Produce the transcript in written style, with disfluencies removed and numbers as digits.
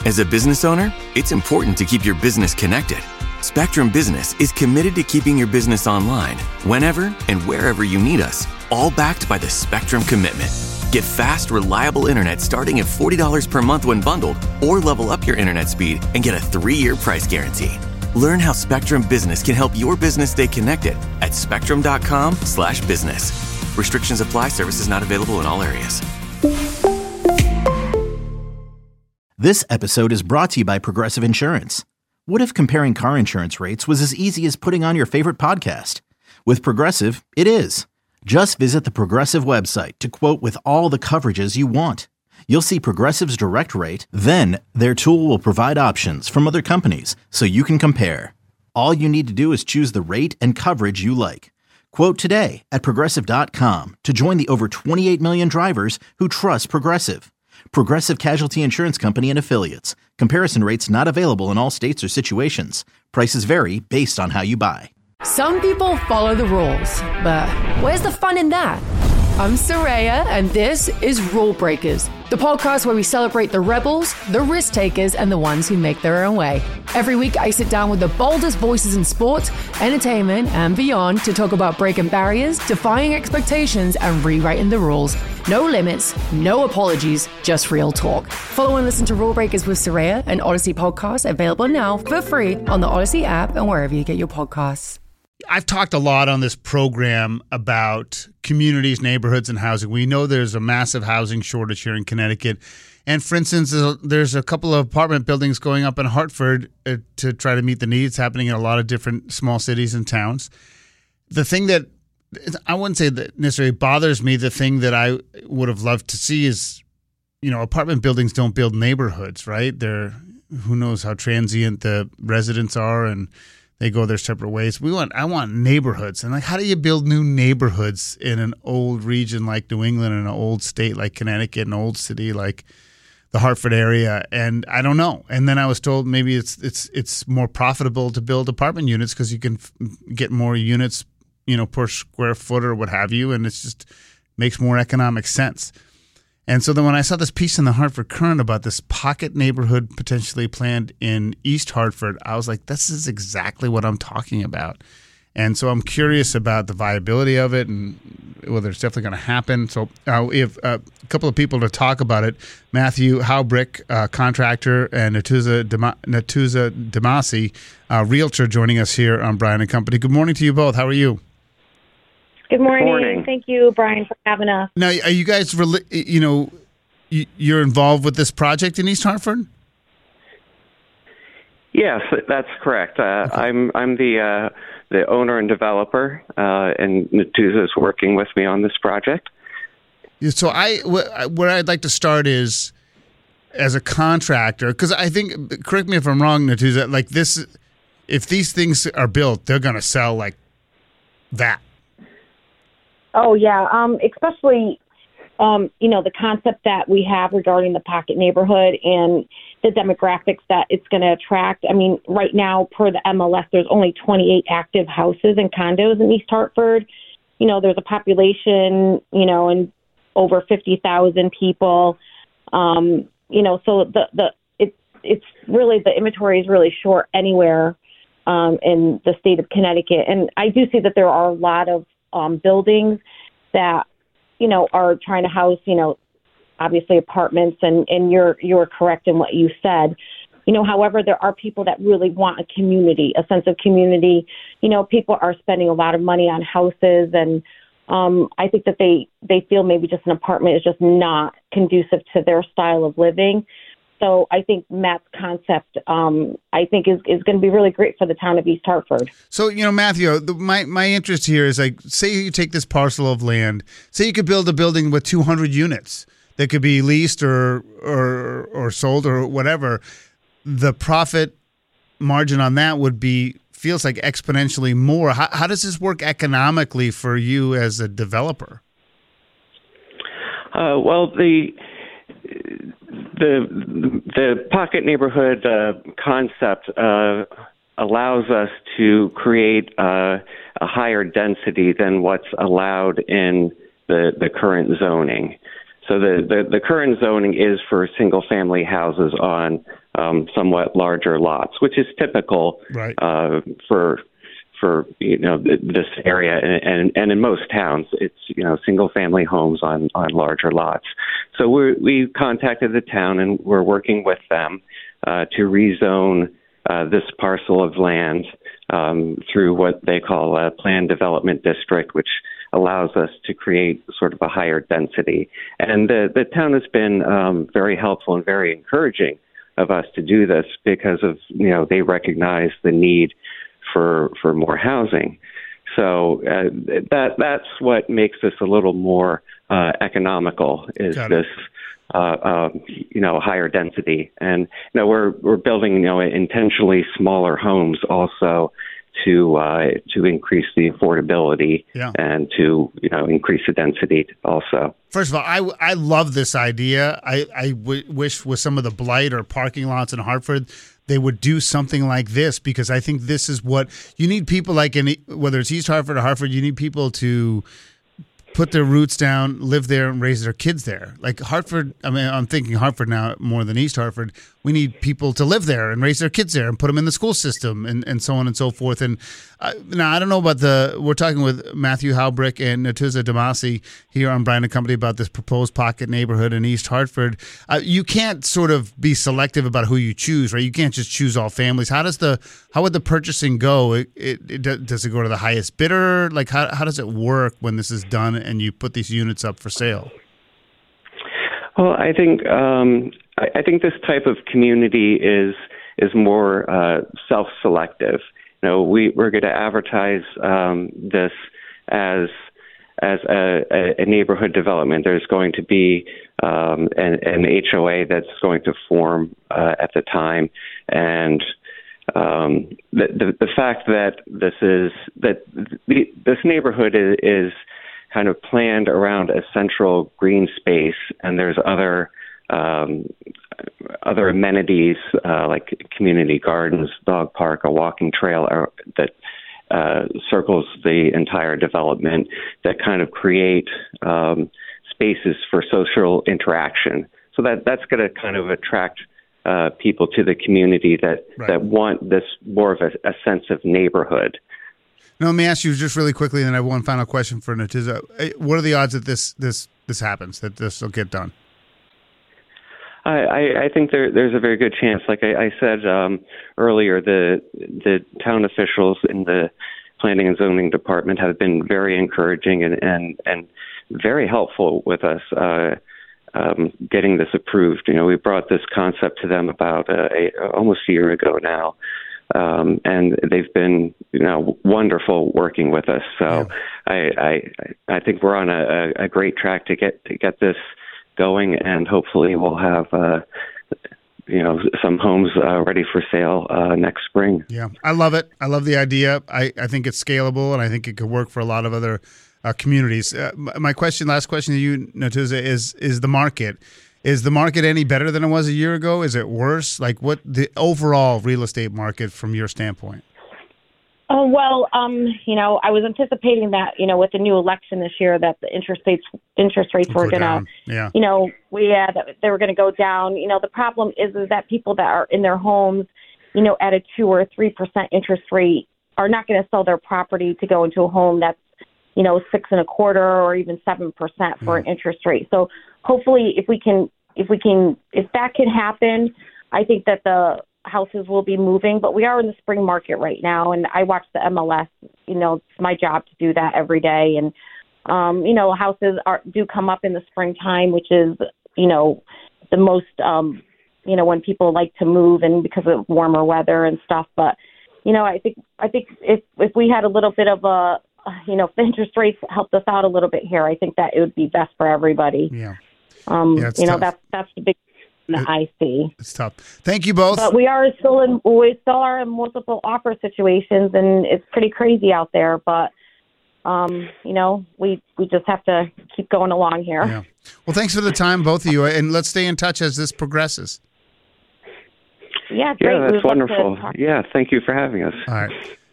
As a business owner, it's important to keep your business connected. Spectrum Business is committed to keeping your business online whenever and wherever you need us, all backed by the Spectrum Commitment. Get fast, reliable internet starting at $40 per month when bundled, or level up your internet speed and get a 3-year price guarantee. Learn how Spectrum Business can help your business stay connected at spectrum.com/business. Restrictions apply. Services not available in all areas. This episode is brought to you by Progressive Insurance. What if comparing car insurance rates was as easy as putting on your favorite podcast? With Progressive, it is. Just visit the Progressive website to quote with all the coverages you want. You'll see Progressive's direct rate, then their tool will provide options from other companies so you can compare. All you need to do is choose the rate and coverage you like. Quote today at Progressive.com to join the over 28 million drivers who trust Progressive. Progressive Casualty Insurance Company and Affiliates. Comparison rates not available in all states or situations. Prices vary based on how you buy. Some people follow the rules, but where's the fun in that? I'm Soraya, and this is Rule Breakers, the podcast where we celebrate the rebels, the risk takers, and the ones who make their own way. Every week, I sit down with the boldest voices in sports, entertainment, and beyond to talk about breaking barriers, defying expectations, and rewriting the rules. No limits, no apologies, just real talk. Follow and listen to Rule Breakers with Soraya, an Odyssey podcast, available now for free on the Odyssey app and wherever you get your podcasts. I've talked a lot on this program about communities, neighborhoods, and housing. We know there's a massive housing shortage here in Connecticut. And for instance, there's a couple of apartment buildings going up in Hartford to try to meet the needs happening in a lot of different small cities and towns. The thing that I wouldn't say that necessarily bothers me, the thing that I would have loved to see is, apartment buildings don't build neighborhoods, right? Who knows how transient the residents are, and they go their separate ways. I want neighborhoods. And how do you build new neighborhoods in an old region like New England, and an old state like Connecticut, an old city like the Hartford area? And I don't know. And then I was told maybe it's more profitable to build apartment units because you can get more units, per square foot or what have you. And it just makes more economic sense. And so then when I saw this piece in the Hartford Courant about this pocket neighborhood potentially planned in East Hartford, I was like, this is exactly what I'm talking about. And so I'm curious about the viability of it and whether it's definitely going to happen. So we have a couple of people to talk about it. Matthew Haubrick, contractor, and Natuza Damasi, realtor, joining us here on Brian & Company. Good morning to you both. How are you? Good morning. Thank you, Brian, for having us. Now, are you guys, you're involved with this project in East Hartford? Yes, that's correct. Okay. I'm the owner and developer, and Natuza is working with me on this project. So where I'd like to start is as a contractor, because I think, correct me if I'm wrong, Natuza, if these things are built, they're going to sell like that. Oh, yeah. Especially, the concept that we have regarding the pocket neighborhood and the demographics that it's going to attract. I mean, right now, per the MLS, there's only 28 active houses and condos in East Hartford. There's a population, and over 50,000 people. So it's really, the inventory is really short anywhere in the state of Connecticut. And I do see that there are a lot of buildings that, are trying to house, obviously apartments, and you're correct in what you said. However, there are people that really want a community, a sense of community. People are spending a lot of money on houses, and I think that they feel maybe just an apartment is just not conducive to their style of living. So I think Matt's concept, I think, is going to be really great for the town of East Hartford. So, Matthew, my interest here is say you take this parcel of land, say you could build a building with 200 units that could be leased or sold or whatever. The profit margin on that feels like exponentially more. How does this work economically for you as a developer? Well, the pocket neighborhood concept allows us to create a higher density than what's allowed in the current zoning. So the current zoning is for single-family houses on somewhat larger lots, which is typical Right. For this area, and in most towns, it's single family homes on larger lots. So we contacted the town, and we're working with them to rezone this parcel of land through what they call a planned development district, which allows us to create sort of a higher density. And the town has been very helpful and very encouraging of us to do this because of they recognize the need for more housing. So that's what makes this a little more economical, is this higher density. And we're building intentionally smaller homes also to increase the affordability and to increase the density also. First of all, I love this idea. I wish with some of the blight or parking lots in Hartford, they would do something like this, because I think this is what you need. People like whether it's East Hartford or Hartford, you need people to put their roots down, live there, and raise their kids there. Like Hartford, I mean, I'm thinking Hartford now more than East Hartford. We need people to live there and raise their kids there and put them in the school system and so on and so forth. And now I don't know about we're talking with Matthew Halbrick and Natuza Damasi here on Bryan & Company about this proposed pocket neighborhood in East Hartford. You can't sort of be selective about who you choose, right? You can't just choose all families. How would the purchasing go? Does it go to the highest bidder? Like how does it work when this is done and you put these units up for sale? Well, I think this type of community is more self-selective. We're going to advertise this as a neighborhood development. There's going to be an HOA that's going to form at the time, and the fact that this neighborhood is kind of planned around a central green space, and there's other amenities like community gardens, dog park, a walking trail that circles the entire development that kind of create spaces for social interaction. So that's going to kind of attract people to the community that want this more of a sense of neighborhood. Now, let me ask you just really quickly, and then I have one final question for Natuza. What are the odds that this happens, that this will get done? I think there's a very good chance. Like I said earlier, the town officials in the planning and zoning department have been very encouraging and very helpful with us getting this approved. We brought this concept to them about almost a year ago now. And they've been, wonderful working with us. So I think we're on a great track to get this going, and hopefully we'll have some homes ready for sale next spring. Yeah, I love it. I love the idea. I think it's scalable, and I think it could work for a lot of other communities. My last question to you, Natuza, is the market. Is the market any better than it was a year ago? Is it worse? Like, what the overall real estate market from your standpoint? Oh, well, I was anticipating that, with the new election this year, that the interest rates were going to, they were going to go down. The problem is that people that are in their homes, at a 2 or 3% interest rate are not going to sell their property to go into a home that's, 6.25% or even 7% for an interest rate. So hopefully if that can happen, I think that the houses will be moving, but we are in the spring market right now, and I watch the MLS. It's my job to do that every day, and houses do come up in the springtime, which is the most when people like to move, and because of warmer weather and stuff. But I think if we had a little bit of a if the interest rates helped us out a little bit here, I think that it would be best for everybody. Yeah. That's the big that I see. It's tough. Thank you both. But we still are in multiple offer situations, and it's pretty crazy out there. But we just have to keep going along here. Yeah. Well, thanks for the time, both of you, and let's stay in touch as this progresses. Yeah, great. Yeah, that's wonderful. Yeah, thank you for having us. All right.